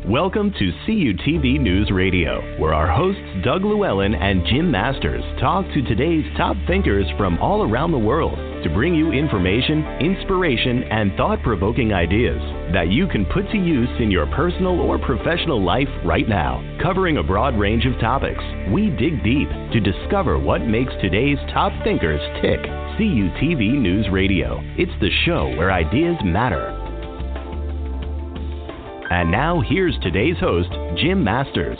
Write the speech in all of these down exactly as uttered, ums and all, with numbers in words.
Welcome to C U T V News Radio, where our hosts Doug Llewellyn and Jim Masters talk to today's top thinkers from all around the world to bring you information, inspiration, and thought-provoking ideas that you can put to use in your personal or professional life right now. Covering a broad range of topics, we dig deep to discover what makes today's top thinkers tick. C U T V News Radio. It's the show where ideas matter. And now, here's today's host, Jim Masters.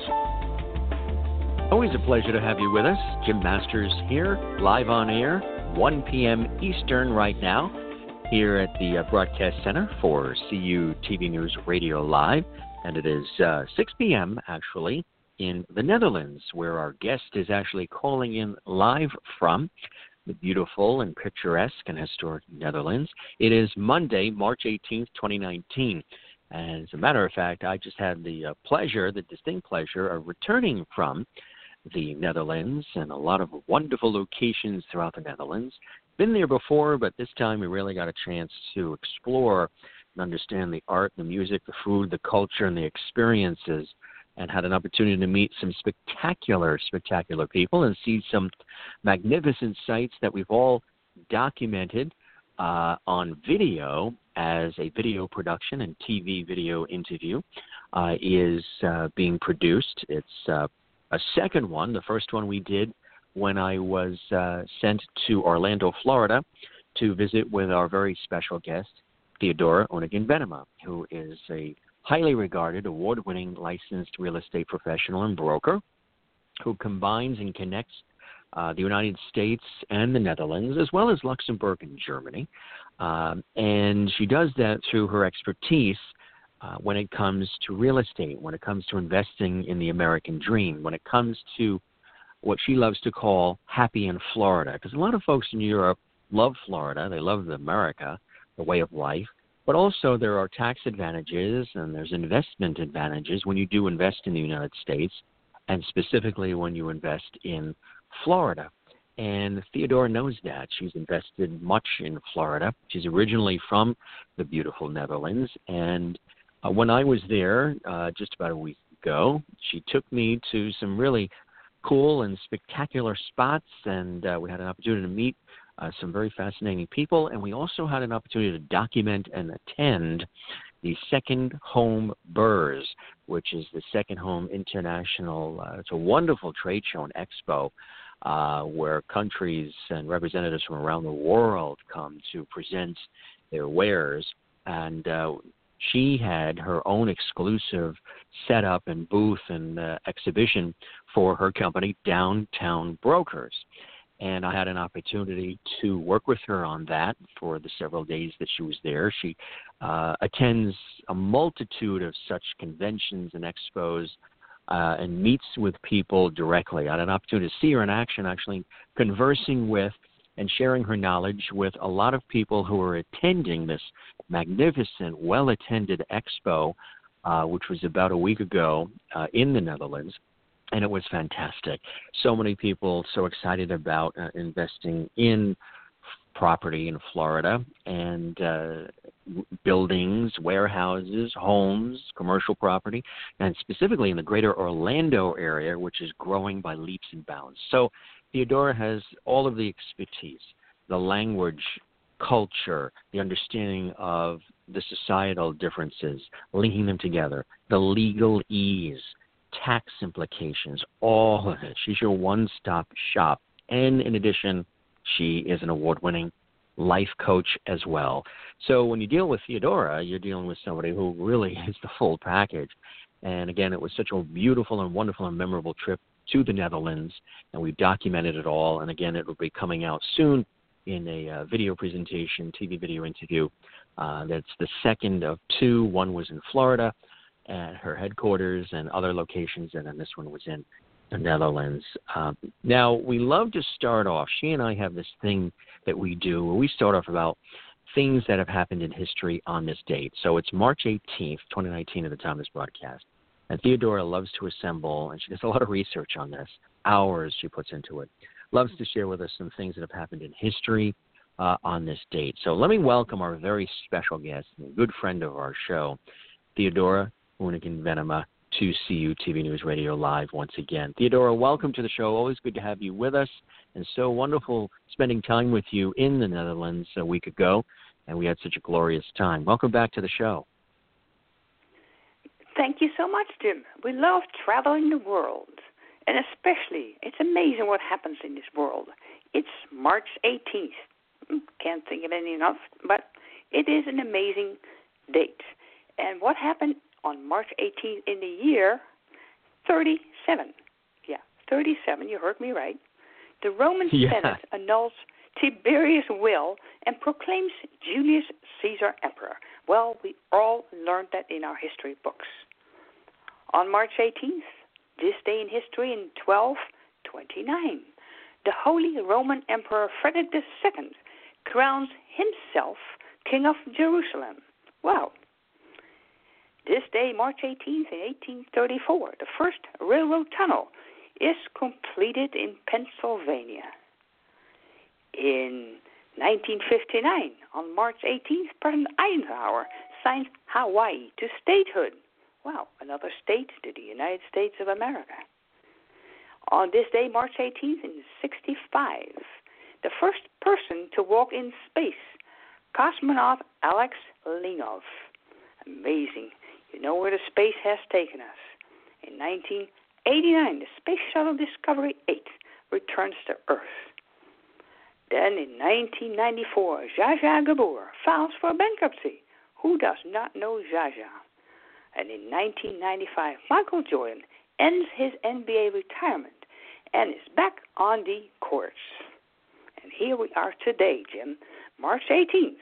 Always a pleasure to have you with us. Jim Masters here, live on air, one p.m. Eastern right now, here at the uh, Broadcast Center for C U T V News Radio Live. And it is uh, six p.m., actually, in the Netherlands, where our guest is actually calling in live from the beautiful and picturesque and historic Netherlands. It is Monday, March eighteenth, twenty nineteen. As a matter of fact, I just had the uh, pleasure, the distinct pleasure of returning from the Netherlands and a lot of wonderful locations throughout the Netherlands. Been there before, but this time we really got a chance to explore and understand the art, the music, the food, the culture, and the experiences, and had an opportunity to meet some spectacular, spectacular people and see some magnificent sights that we've all documented uh, on video as a video production and T V video interview uh, is uh, being produced. It's uh, a second one. The first one we did when I was uh, sent to Orlando, Florida, to visit with our very special guest, Theodora Onegin-Venema, who is a highly regarded, award-winning licensed real estate professional and broker who combines and connects uh, the United States and the Netherlands, as well as Luxembourg and Germany. Um, and she does that through her expertise uh, when it comes to real estate, when it comes to investing in the American dream, when it comes to what she loves to call happy in Florida. Because a lot of folks in Europe love Florida. They love America, the way of life. But also there are tax advantages and there's investment advantages when you do invest in the United States, and specifically when you invest in Florida. And Theodora knows that. She's invested much in Florida. She's originally from the beautiful Netherlands. And uh, when I was there uh, just about a week ago, she took me to some really cool and spectacular spots. And uh, we had an opportunity to meet uh, some very fascinating people. And we also had an opportunity to document and attend the Second Home Burrs, which is the Second Home International. Uh, it's a wonderful trade show and expo Uh, where countries and representatives from around the world come to present their wares. And uh, she had her own exclusive setup and booth and uh, exhibition for her company, Downtown Brokers. And I had an opportunity to work with her on that for the several days that she was there. She uh, attends a multitude of such conventions and expos, Uh, and meets with people directly. I had an opportunity to see her in action, actually conversing with and sharing her knowledge with a lot of people who were attending this magnificent, well-attended expo, uh, which was about a week ago uh, in the Netherlands, and it was fantastic. So many people so excited about uh, investing in property in Florida and uh, buildings, warehouses, homes, commercial property, and specifically in the greater Orlando area, which is growing by leaps and bounds. So Theodora has all of the expertise, the language, culture, the understanding of the societal differences, linking them together, the legal ease, tax implications, all of it. She's your one-stop shop. And in addition, she is an award-winning life coach as well. So when you deal with Theodora, you're dealing with somebody who really is the full package. And again, it was such a beautiful and wonderful and memorable trip to the Netherlands, and we've documented it all. And again, it will be coming out soon in a uh, video presentation, T V video interview. Uh, that's the second of two. One was in Florida at her headquarters and other locations, and then this one was in the Netherlands. Um, now, we love to start off. She and I have this thing that we do where we start off about things that have happened in history on this date. So it's March eighteenth, twenty nineteen at the time of this broadcast. And Theodora loves to assemble, and she does a lot of research on this, hours she puts into it. Loves to share with us some things that have happened in history uh, on this date. So let me welcome our very special guest and good friend of our show, Theodora Uniken Venema, to C U T V News Radio Live once again. Theodora, welcome to the show. Always good to have you with us, and so wonderful spending time with you in the Netherlands a week ago, and we had such a glorious time. Welcome back to the show. Thank you so much, Jim. We love traveling the world, and especially, it's amazing what happens in this world. It's March eighteenth. Can't think of anything else, but it is an amazing date. And what happened on March eighteenth in the year thirty-seven? Yeah, thirty-seven, you heard me right. The Roman yeah. Senate annuls Tiberius' will and proclaims Julius Caesar emperor. Well, we all learned that in our history books. On March eighteenth, this day in history in twelve twenty-nine, the Holy Roman Emperor Frederick the Second crowns himself King of Jerusalem. Wow. This day, March eighteenth, in eighteen thirty-four, the first railroad tunnel is completed in Pennsylvania. In nineteen fifty-nine, on March eighteenth, President Eisenhower signed Hawaii to statehood. Wow, another state to the United States of America. On this day, March eighteenth, in sixty-five, the first person to walk in space, cosmonaut Alex Leonov. Amazing. You know where the space has taken us. In nineteen eighty-nine, the Space Shuttle Discovery eight returns to Earth. Then in nineteen ninety-four, Zsa Zsa Gabor files for bankruptcy. Who does not know Zsa Zsa? And in nineteen ninety-five, Michael Jordan ends his N B A retirement and is back on the courts. And here we are today, Jim, March eighteenth.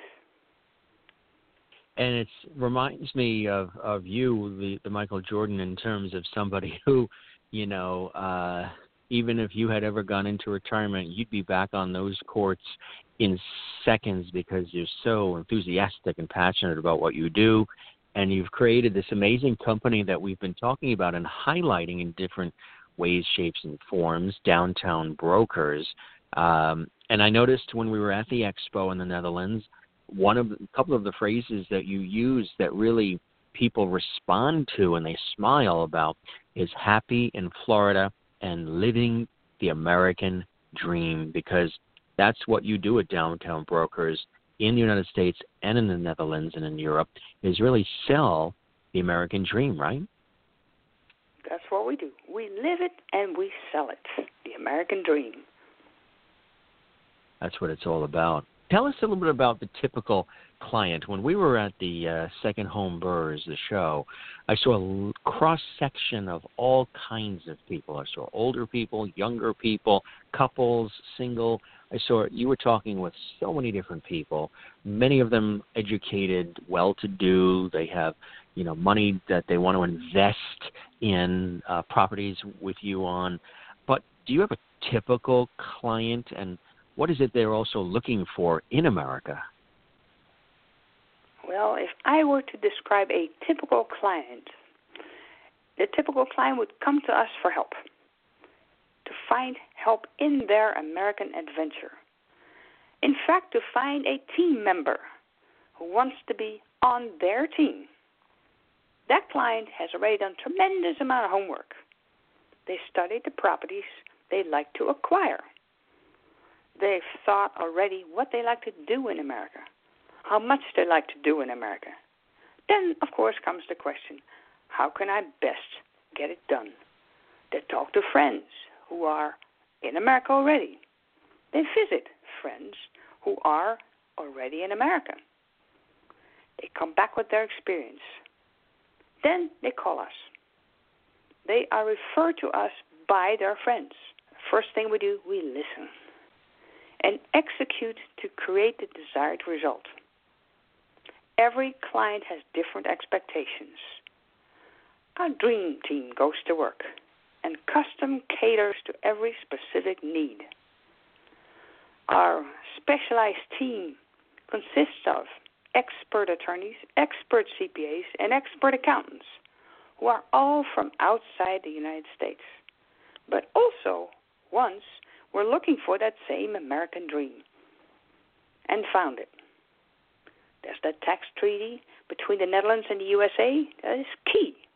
And it reminds me of, of you, the, the Michael Jordan, in terms of somebody who, you know, uh, even if you had ever gone into retirement, you'd be back on those courts in seconds because you're so enthusiastic and passionate about what you do. And you've created this amazing company that we've been talking about and highlighting in different ways, shapes, and forms, Downtown Brokers. Um, and I noticed when we were at the expo in the Netherlands, one of a couple of the phrases that you use that really people respond to and they smile about is happy in Florida and living the American dream, because that's what you do at Downtown Brokers in the United States and in the Netherlands and in Europe, is really sell the American dream, right? That's what we do. We live it and we sell it, the American dream. That's what it's all about. Tell us a little bit about the typical client. When we were at the uh, Second Home Burrs, the show, I saw a cross-section of all kinds of people. I saw older people, younger people, couples, single. I saw you were talking with so many different people, many of them educated, well-to-do. They have, you know, money that they want to invest in uh, properties with you on. But do you have a typical client, and what is it they're also looking for in America? Well, if I were to describe a typical client, the typical client would come to us for help, to find help in their American adventure. In fact, to find a team member who wants to be on their team. That client has already done tremendous amount of homework. They studied the properties they'd like to acquire. They've thought already what they like to do in America, how much they like to do in America. Then, of course, comes the question, how can I best get it done? They talk to friends who are in America already. They visit friends who are already in America. They come back with their experience. Then they call us. They are referred to us by their friends. First thing we do, we listen and execute to create the desired result. Every client has different expectations. Our dream team goes to work and custom caters to every specific need. Our specialized team consists of expert attorneys, expert C P As, and expert accountants who are all from outside the United States, but also once were looking for that same American dream and found it. There's that tax treaty between the Netherlands and the U S A that is key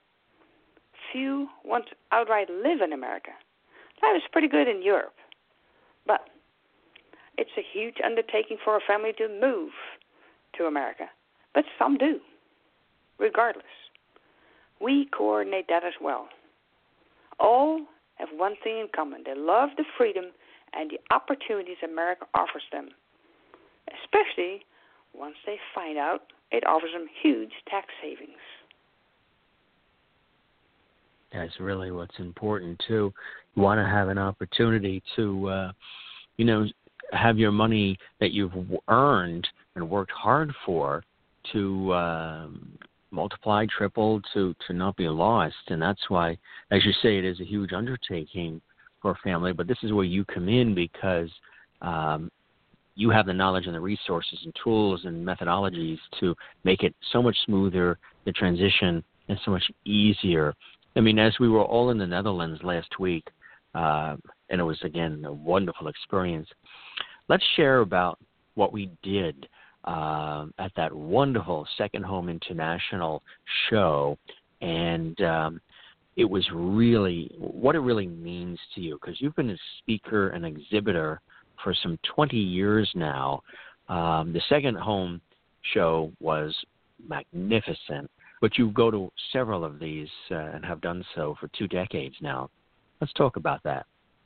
few want to outright live in America. Life is pretty good in Europe, but it's a huge undertaking for a family to move to America. But some do, regardless. We coordinate that as well. All have one thing in common. They love the freedom and the opportunities America offers them, especially once they find out it offers them huge tax savings. That's really what's important, too. You want to have an opportunity to, uh, you know, have your money that you've earned and worked hard for to um, multiply, triple, to, to not be lost. And that's why, as you say, it is a huge undertaking for a family. But this is where you come in because um, you have the knowledge and the resources and tools and methodologies to make it so much smoother, the transition, and so much easier. I mean, as we were all in the Netherlands last week, uh, and it was, again, a wonderful experience, let's share about what we did uh, at that wonderful Second Home International show. And um, it was really, what it really means to you, because you've been a speaker and exhibitor for some twenty years now. Um, the Second Home show was magnificent. But you go to several of these uh, and have done so for two decades now. Let's talk about that.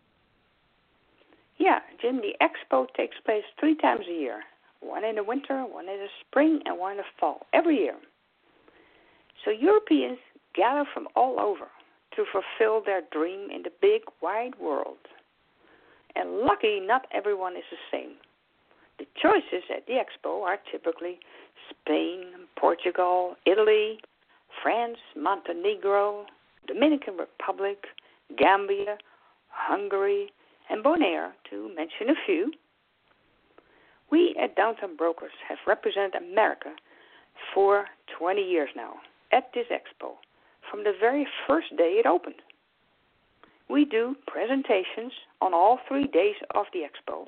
Yeah, Jim, the expo takes place three times a year. One in the winter, one in the spring, and one in the fall, every year. So Europeans gather from all over to fulfill their dream in the big, wide world. And lucky, not everyone is the same. The choices at the expo are typically Spain, Portugal, Italy, France, Montenegro, Dominican Republic, Gambia, Hungary, and Bonaire, to mention a few. We at Downtown Brokers have represented America for twenty years now at this expo, from the very first day it opened. We do presentations on all three days of the expo,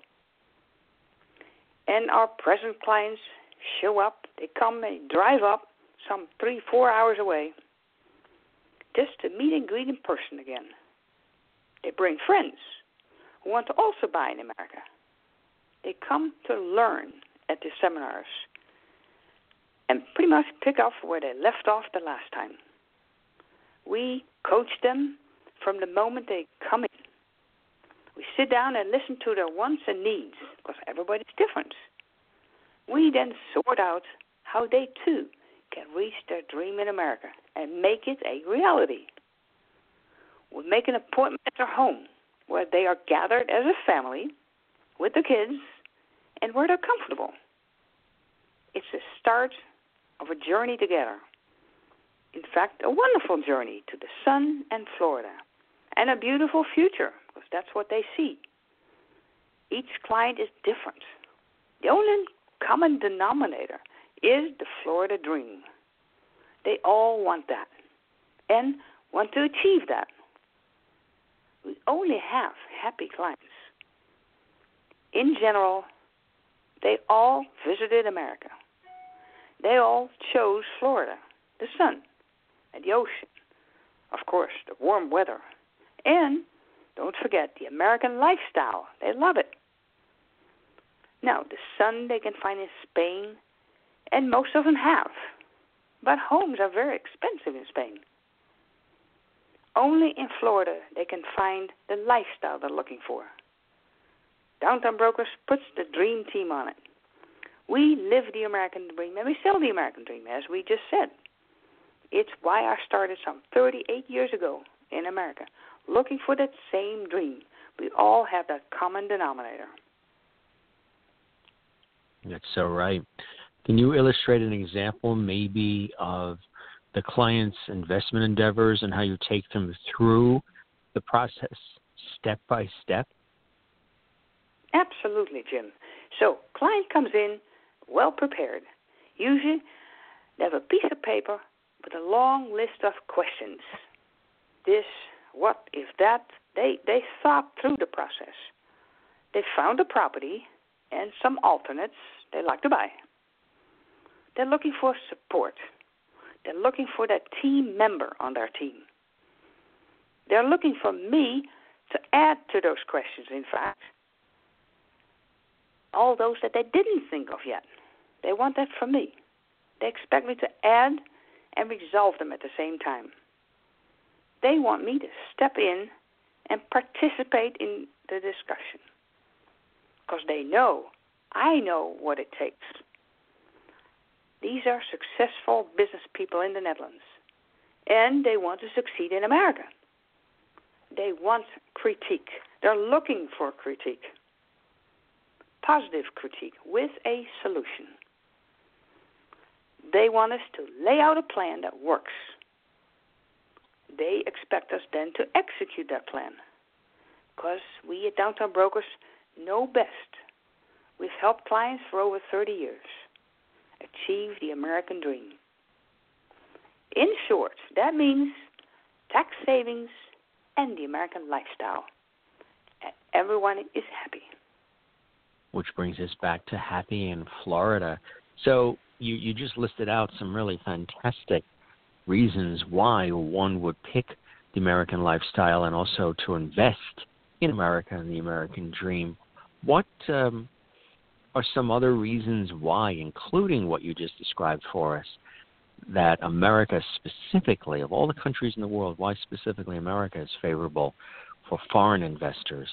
and our present clients show up. They come and drive up some three, four hours away just to meet and greet in person again. They bring friends who want to also buy in America. They come to learn at the seminars and pretty much pick up where they left off the last time. We coach them from the moment they come in. We sit down and listen to their wants and needs, because everybody's different. We then sort out how they, too, can reach their dream in America and make it a reality. We make an appointment at their home where they are gathered as a family with the kids and where they're comfortable. It's the start of a journey together. In fact, a wonderful journey to the sun and Florida, and a beautiful future, because that's what they see. Each client is different. The only common denominator is the Florida dream. They all want that and want to achieve that. We only have happy clients. In general, they all visited America. They all chose Florida, the sun and the ocean, of course, the warm weather, and don't forget the American lifestyle. They love it. Now, the sun they can find in Spain, and most of them have, but homes are very expensive in Spain. Only in Florida they can find the lifestyle they're looking for. Downtown Brokers puts the dream team on it. We live the American dream, and we sell the American dream, as we just said. It's why I started some thirty-eight years ago in America, looking for that same dream. We all have that common denominator. That's so right. Can you illustrate an example maybe of the client's investment endeavors and how you take them through the process step by step? Absolutely, Jim. So, client comes in well prepared. Usually, they have a piece of paper with a long list of questions. This, what, if that. They, they thought through the process. They found a property and some alternates they like to buy. They're looking for support. They're looking for that team member on their team. They're looking for me to add to those questions, in fact. All those that they didn't think of yet. They want that from me. They expect me to add and resolve them at the same time. They want me to step in and participate in the discussion. Because they know, I know what it takes. These are successful business people in the Netherlands. And they want to succeed in America. They want critique. They're looking for critique. Positive critique with a solution. They want us to lay out a plan that works. They expect us then to execute that plan. Because we at Downtown Brokers know best. We've helped clients for over thirty years achieve the American dream. In short, that means tax savings and the American lifestyle. And everyone is happy. Which brings us back to happy in Florida. So you, you just listed out some really fantastic reasons why one would pick the American lifestyle and also to invest in America and the American dream. What um, are some other reasons why, including what you just described for us, that America specifically, of all the countries in the world, why specifically America is favorable for foreign investors?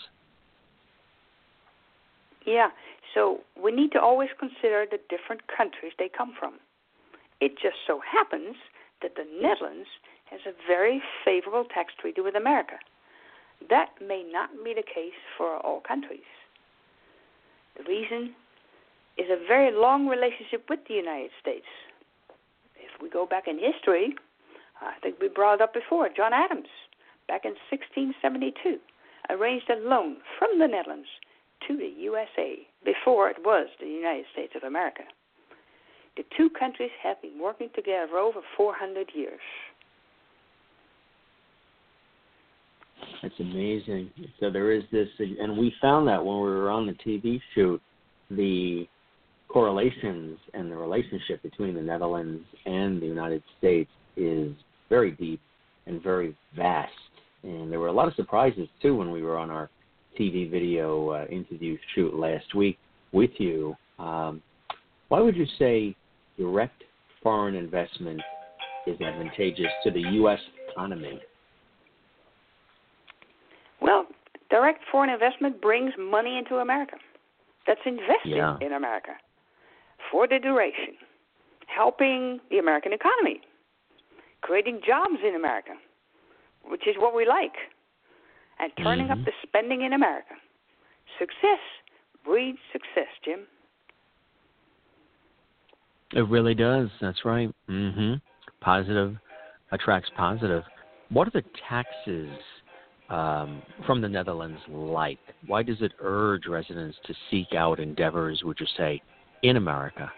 Yeah, so we need to always consider the different countries they come from. It just so happens that the Netherlands has a very favorable tax treaty with America. That may not be the case for all countries. The reason is a very long relationship with the United States. If we go back in history, I think we brought it up before, John Adams, back in sixteen seventy-two, arranged a loan from the Netherlands to the U S A before it was the United States of America. The two countries have been working together for over four hundred years. That's amazing. So there is this, and we found that when we were on the T V shoot, the correlations and the relationship between the Netherlands and the United States is very deep and very vast. And there were a lot of surprises, too, when we were on our T V video uh, interview shoot last week with you. Um, why would you say direct foreign investment is advantageous to the U S economy? Well, direct foreign investment brings money into America. That's investing yeah. in America for the duration, helping the American economy, creating jobs in America, which is what we like, and turning mm-hmm. up the spending in America. Success breeds success, Jim. It really does. That's right. Mm-hmm. Positive attracts positive. What are the taxes um, from the Netherlands like? Why does it urge residents to seek out endeavors, would you say, in America?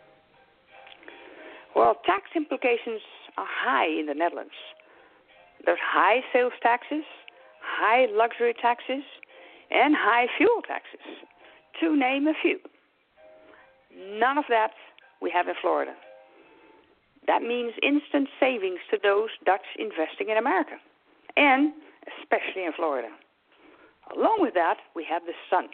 Well, tax implications are high in the Netherlands. There's high sales taxes, high luxury taxes, and high fuel taxes, to name a few. None of that we have in Florida. That means instant savings to those Dutch investing in America, and especially in Florida. Along with that, we have the sun.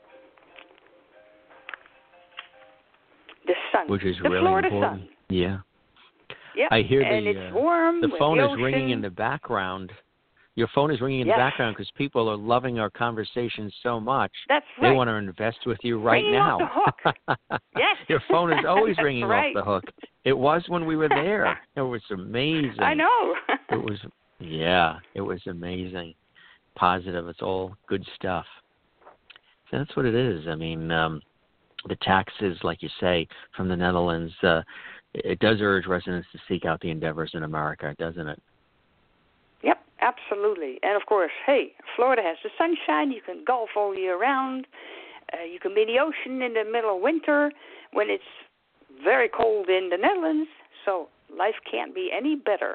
The sun. Which is the really Florida important. Sun. Yeah. Yep. I hear and the, it's uh, warm the phone the is ocean. ringing in the background. Your phone is ringing in yes. the background because people are loving our conversation so much. That's right. They want to invest with you right ringing now. Off the hook. Yes. Your phone is always ringing right. off the hook. It was when we were there. It was amazing. I know. it was, yeah, it was amazing. Positive. It's all good stuff. So that's what it is. I mean, um, the taxes, like you say, from the Netherlands, uh, it does urge residents to seek out the endeavors in America, doesn't it? Yep, absolutely. And, of course, hey, Florida has the sunshine. You can golf all year round. Uh, you can be in the ocean in the middle of winter when it's very cold in the Netherlands. So life can't be any better.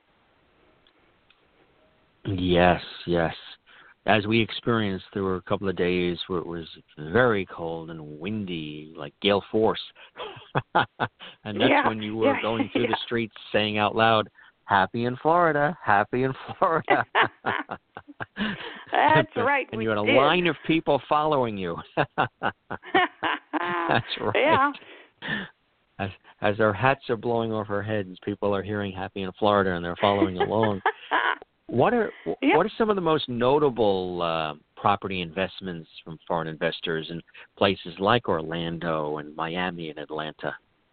Yes, yes. As we experienced, there were a couple of days where it was very cold and windy, like gale force. And that's yeah, when you were yeah, going through yeah. the streets saying out loud, happy in Florida, happy in Florida. That's right. And we you had a did. line of people following you. That's right. Yeah. As, as our hats are blowing off our heads, people are hearing happy in Florida and they're following along. What are yep. what are some of the most notable uh, property investments from foreign investors in places like Orlando and Miami and Atlanta?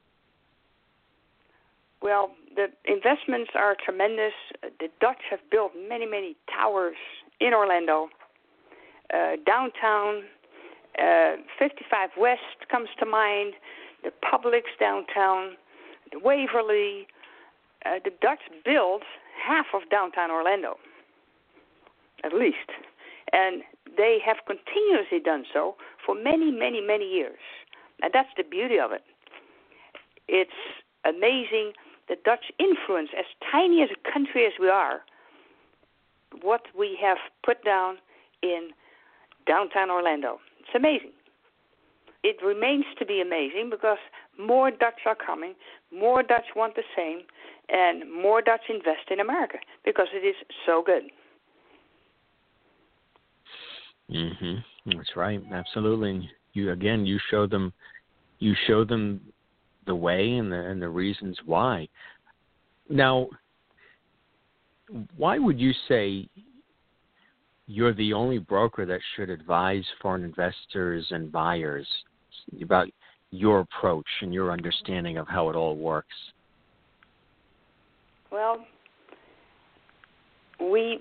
Well, the investments are tremendous. The Dutch have built many, many towers in Orlando. Uh, downtown, uh, fifty-five West comes to mind, the Publix downtown, the Waverly. Uh, the Dutch built half of downtown Orlando, at least. And they have continuously done so for many, many, many years. And that's the beauty of it. It's amazing the Dutch influence, as tiny as a country as we are, what we have put down in downtown Orlando. It's amazing. It remains to be amazing because more Dutch are coming, more Dutch want the same, and more Dutch invest in America because it is so good. Mhm. That's right. Absolutely. You again, you show them, you show them the way and the and the reasons why. Now, why would you say you're the only broker that should advise foreign investors and buyers about your approach and your understanding of how it all works? Well, we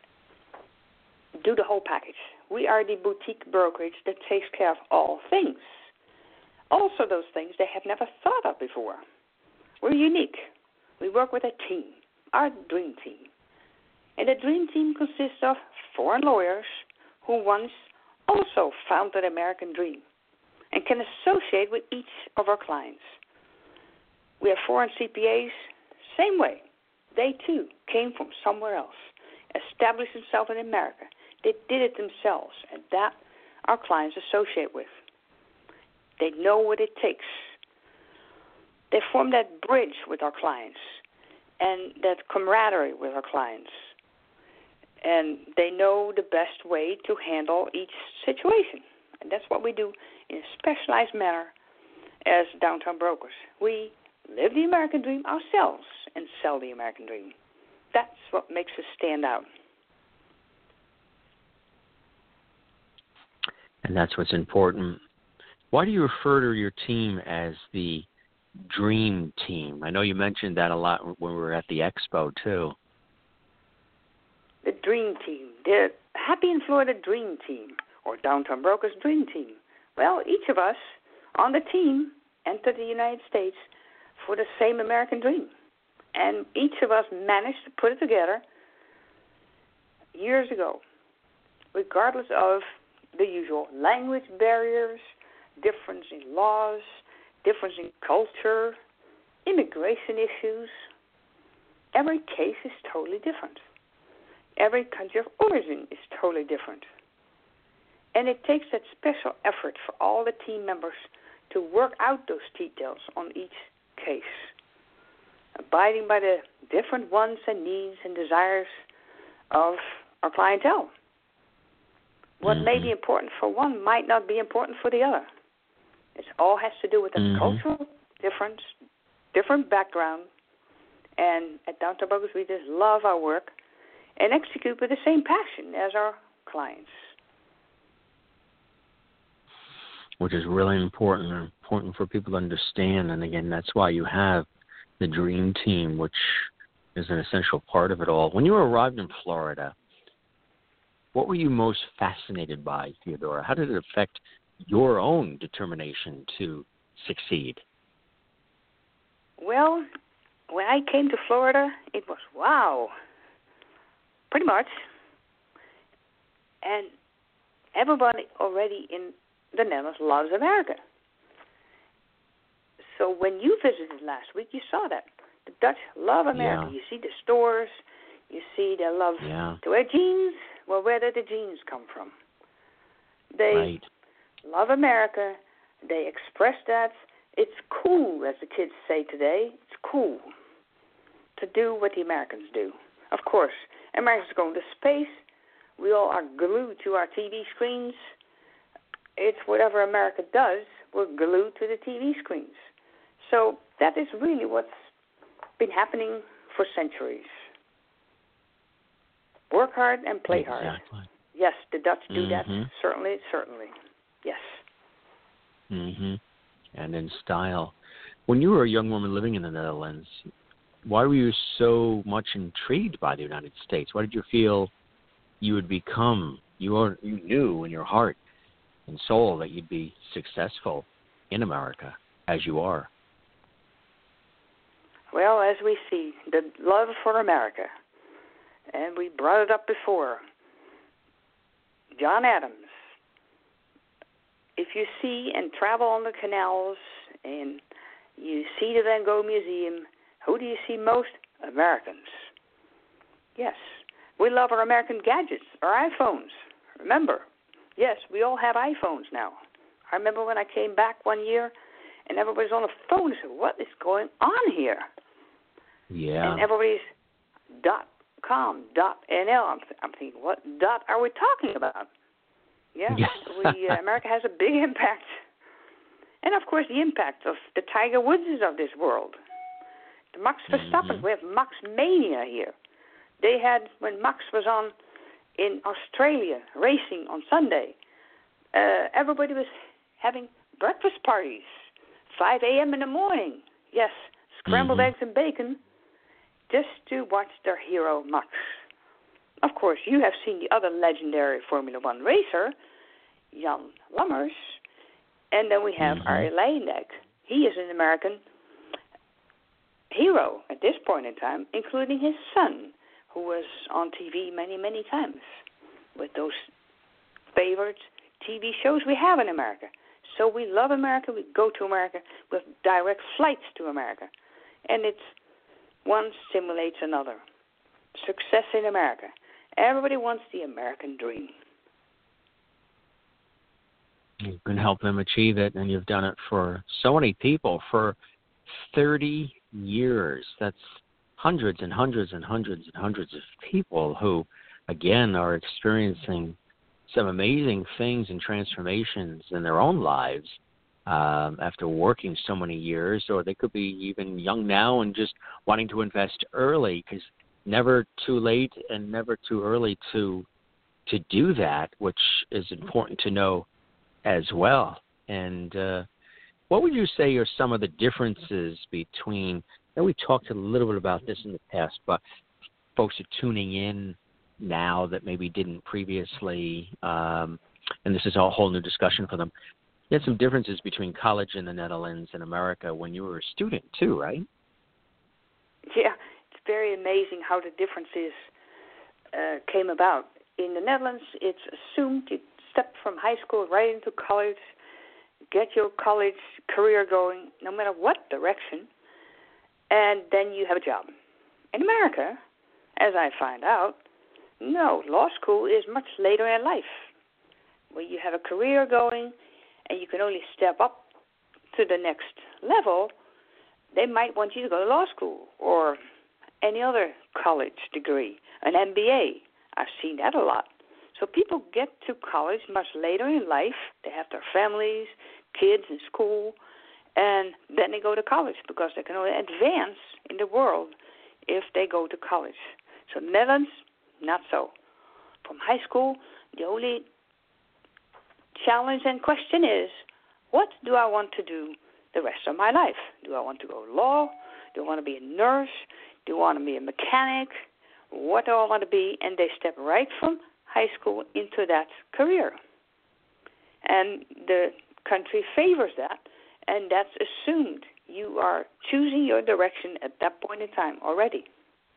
do the whole package. We are the boutique brokerage that takes care of all things. Also those things they have never thought of before. We're unique. We work with a team, our dream team. And the dream team consists of foreign lawyers who once also found the American dream and can associate with each of our clients. We have foreign C P As, same way. They too came from somewhere else, established themselves in America. They did it themselves, and that our clients associate with. They know what it takes. They form that bridge with our clients and that camaraderie with our clients. And they know the best way to handle each situation. And that's what we do in a specialized manner as downtown brokers. We live the American dream ourselves and sell the American dream. That's what makes us stand out. And that's what's important. Why do you refer to your team as the Dream Team? I know you mentioned that a lot when we were at the expo, too. The Dream Team, the Happy in Florida Dream Team, or Downtown Brokers Dream Team. Well, each of us on the team entered the United States for the same American dream. And each of us managed to put it together years ago, regardless of the usual language barriers, difference in laws, difference in culture, immigration issues. Every case is totally different. Every country of origin is totally different. And it takes that special effort for all the team members to work out those details on each case, abiding by the different wants and needs and desires of our clientele. What mm-hmm. may be important for one might not be important for the other. It all has to do with the mm-hmm. cultural difference, different background. And at Downtown Brokers, we just love our work and execute with the same passion as our clients. Which is really important, and important for people to understand. And again, that's why you have the Dream Team, which is an essential part of it all. When you arrived in Florida, what were you most fascinated by, Theodora? How did it affect your own determination to succeed? Well, when I came to Florida, it was wow, pretty much. And everybody already in the Netherlands loves America. So when you visited last week, you saw that. The Dutch love America. Yeah. You see the stores. You see they love yeah. to wear jeans. Well, where did the jeans come from? They right. love America. They express that. It's cool, as the kids say today. It's cool. to do what the Americans do. Of course, Americans are going to space. We all are glued to our T V screens. It's whatever America does, we're glued to the T V screens. So that is really what's been happening for centuries. Work hard and play exactly. hard. Yes, the Dutch do mm-hmm. that. Certainly, certainly. Yes. Mm-hmm. And in style. When you were a young woman living in the Netherlands, why were you so much intrigued by the United States? Why did you feel you would become, you, are, you knew in your heart and soul that you'd be successful in America as you are? Well, as we see, the love for America, and we brought it up before, John Adams. If you see and travel on the canals and you see the Van Gogh Museum, who do you see most? Americans. Yes, we love our American gadgets, our iPhones. Remember, yes, we all have iPhones now. I remember when I came back one year and everybody's on the phone and said, what is going on here? Yeah. And everybody's dot com, dot N L. I'm, th- I'm thinking, what dot are we talking about? Yeah, we, uh, America has a big impact. And, of course, the impact of the Tiger Woodses of this world. The Max Verstappen, mm-hmm. we have Max Mania here. They had, when Max was on in Australia racing on Sunday, uh, everybody was having breakfast parties, five a.m. in the morning. Yes, scrambled mm-hmm. eggs and bacon, just to watch their hero, Max. Of course, you have seen the other legendary Formula One racer, Jan Lammers, and then we have mm-hmm. Arie Luyendyk. He is an American hero at this point in time, including his son, who was on T V many, many times with those favorite T V shows we have in America. So we love America. We go to America with direct flights to America. And it's one stimulates another. Success in America. Everybody wants the American dream. You can help them achieve it, and you've done it for so many people for thirty years. That's hundreds and hundreds and hundreds and hundreds of people who, again, are experiencing some amazing things and transformations in their own lives um, after working so many years, or they could be even young now and just wanting to invest early, because never too late and never too early to to do that, which is important to know as well. And uh, what would you say are some of the differences between, and we talked a little bit about this in the past, but folks are tuning in now that maybe didn't previously, um, and this is a whole new discussion for them. You had some differences between college in the Netherlands and America when you were a student too, right? Yeah, it's very amazing how the differences uh, came about. In the Netherlands, it's assumed you step from high school right into college, get your college career going, no matter what direction, and then you have a job. In America, as I find out, no, law school is much later in life, where you have a career going and you can only step up to the next level. They might want you to go to law school or any other college degree, an M B A. I've seen that a lot. So people get to college much later in life. They have their families, kids in school, and then they go to college because they can only advance in the world if they go to college. So Netherlands, not so. From high school, the only challenge and question is, what do I want to do the rest of my life? Do I want to go to law? Do I want to be a nurse? Do I want to be a mechanic? What do I want to be? And they step right from high school into that career. And the country favors that, and that's assumed. You are choosing your direction at that point in time already.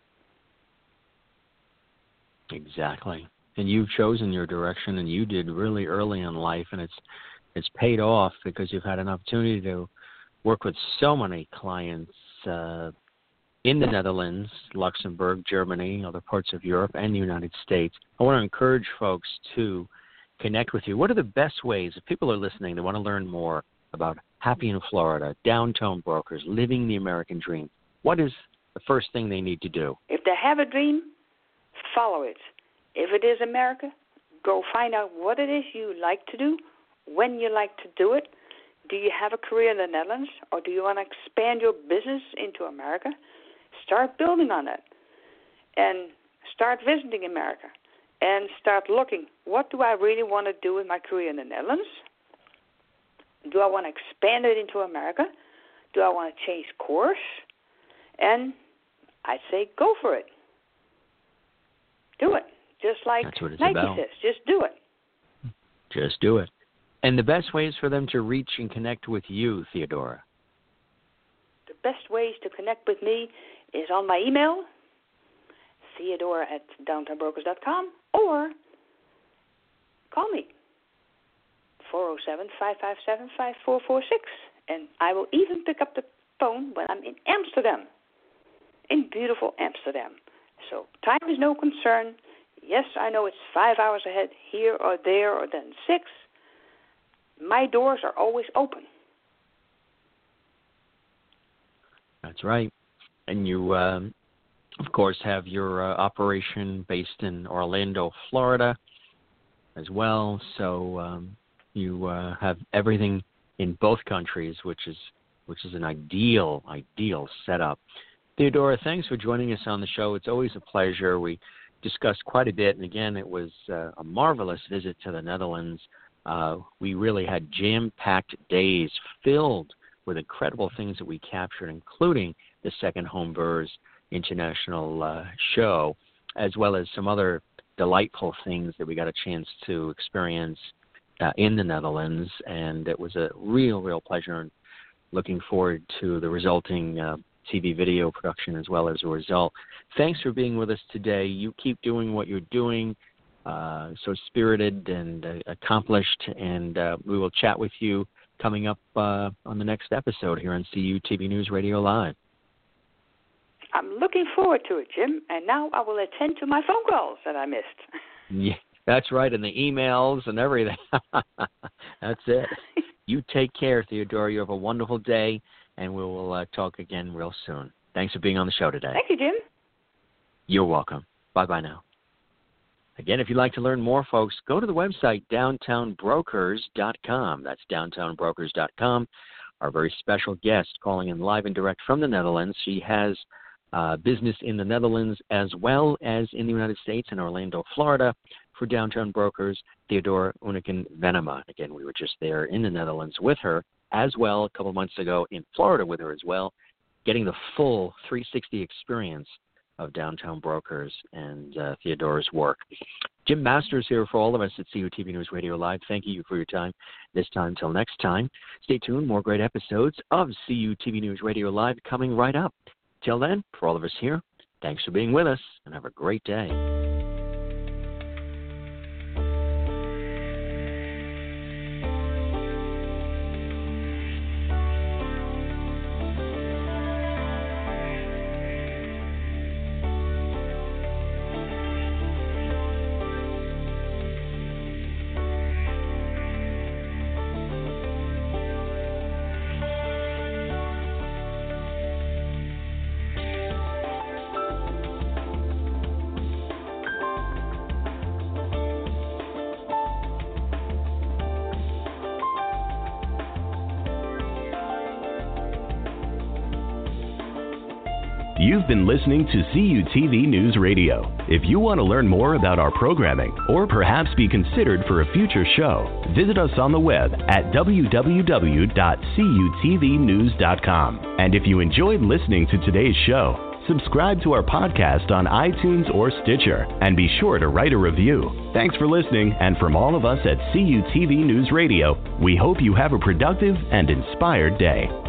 Exactly. And you've chosen your direction, and you did really early in life, and it's it's paid off because you've had an opportunity to work with so many clients uh, in the Netherlands, Luxembourg, Germany, other parts of Europe, and the United States. I want to encourage folks to connect with you. What are the best ways, if people are listening, they want to learn more about Happy in Florida, downtown brokers, living the American dream, what is the first thing they need to do? If they have a dream, follow it. If it is America, go find out what it is you like to do, when you like to do it. Do you have a career in the Netherlands, or do you want to expand your business into America? Start building on it, and start visiting America, and start looking, what do I really want to do with my career in the Netherlands? Do I want to expand it into America? Do I want to change course? And I'd say go for it. Do it. Just like Nike about. says, just do it. Just do it. And the best ways for them to reach and connect with you, Theodora? The best ways to connect with me is on my email, Theodora at downtown brokers dot com, or call me, four oh seven, five five seven, five four four six. And I will even pick up the phone when I'm in Amsterdam, in beautiful Amsterdam. So time is no concern. Yes, I know it's five hours ahead here or there or then six. My doors are always open. That's right. And you, um, of course, have your uh, operation based in Orlando, Florida as well. So um, you uh, have everything in both countries, which is which is an ideal, ideal setup. Theodora, thanks for joining us on the show. It's always a pleasure. We discussed quite a bit, and again, it was uh, a marvelous visit to the Netherlands. Uh, we really had jam-packed days filled with incredible things that we captured, including the Second Home Burrs International uh, show, as well as some other delightful things that we got a chance to experience uh, in the Netherlands. And it was a real, real pleasure, and looking forward to the resulting uh, T V video production as well as a result. Thanks for being with us today. You keep doing what you're doing, uh, so spirited and uh, accomplished, and uh, we will chat with you coming up uh, on the next episode here on C U T V News Radio Live. I'm looking forward to it, Jim, and now I will attend to my phone calls that I missed. Yeah, that's right, and the emails and everything. That's it. You take care, Theodora. You have a wonderful day, and we will uh, talk again real soon. Thanks for being on the show today. Thank you, Jim. You're welcome. Bye-bye now. Again, if you'd like to learn more, folks, go to the website downtown brokers dot com. That's downtown brokers dot com. Our very special guest calling in live and direct from the Netherlands. She has uh, business in the Netherlands as well as in the United States in Orlando, Florida, for Downtown Brokers, Theodora Unneken-Venema. Again, we were just there in the Netherlands with her as well a couple months ago, in Florida with her as well, getting the full three sixty experience of Downtown Brokers and uh, Theodora's work. Jim Masters here for all of us at C U T V News Radio Live. Thank you for your time this time. Till next time, stay tuned. More great episodes of C U T V News Radio Live coming right up. Till then, for all of us here, thanks for being with us, and have a great day. You've been listening to C U T V News Radio. If you want to learn more about our programming or perhaps be considered for a future show, visit us on the web at w w w dot c u t v news dot com. And if you enjoyed listening to today's show, subscribe to our podcast on iTunes or Stitcher, and be sure to write a review. Thanks for listening, and from all of us at C U T V News Radio, we hope you have a productive and inspired day.